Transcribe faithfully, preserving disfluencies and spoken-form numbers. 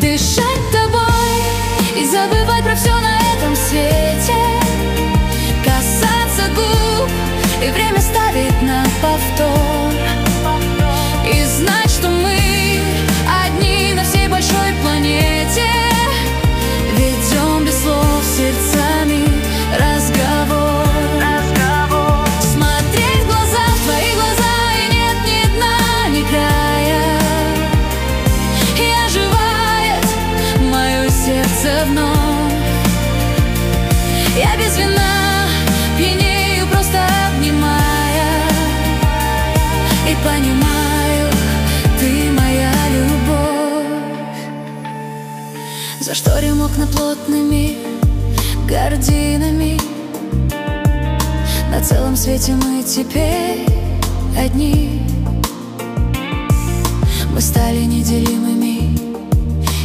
дышать тобой и забывать про все на этом свете, касаться губ, и время ставить на повтор, и знать, что мы одни на всей большой планете, ведем без слов сердцами разговор. разговор. Смотреть в глаза, в твои глаза, и нет ни дна, ни края, и оживает мое сердце вновь. Я без вина пьянею, просто обнимая, и понимаю, ты моя любовь. Зашторим окна плотными гардинами, на целом свете мы теперь одни. Мы стали неделимыми